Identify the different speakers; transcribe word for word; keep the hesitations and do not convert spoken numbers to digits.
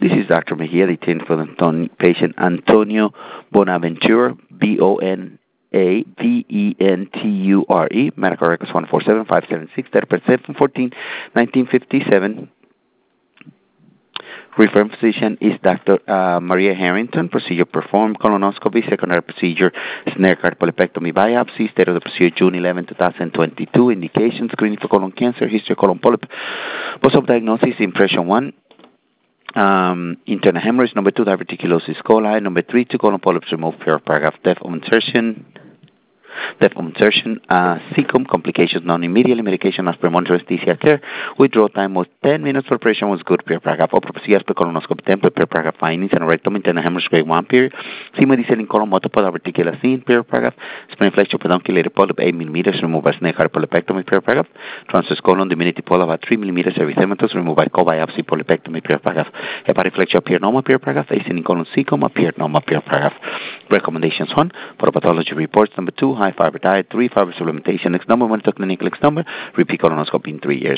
Speaker 1: This is Doctor Mejia, the attending for the patient Antonio Bonaventura, B O N A V E N T U R E, medical records one four seven five seven six, date of birth seven fourteen nineteen fifty-seven. Referring physician is Doctor Uh, Maria Harrington. Procedure performed, colonoscopy. Secondary procedure, snare card polypectomy biopsy. State of the procedure, June eleventh, twenty twenty-two. Indications, screening for colon cancer, history of colon polyp. Post-op diagnosis, impression one. Um, internal hemorrhage. Number two, diverticulosis coli. Number three, two colon polyps removed per paragraph. Depth of insertion. Depth of insertion, uh, cecum, complications known immediately, medication as per monitor, anesthesia care. Withdrawal time was ten minutes, preparation was good per paragraph. Autopsy as per colonoscopy template per paragraph findings, and rectum, internal hemorrhage grade one period. Sema descending colon multiple diverticular scene per paragraph. Spleen flexure pedunculated polyp eight millimeters, removed by snake heart polypectomy per paragraph. Transverse colon diminutive polyp about three millimeters, erythematous, removed by co-biopsy polypectomy per paragraph. Hepatic flexure appeared normal per paragraph. Ascending colon cecum appeared normal per paragraph. Recommendations one, for pathology reports. Number two, high fiber diet. Three, fiber supplementation. Next number, one, clinic. Next number, repeat colonoscopy in three years.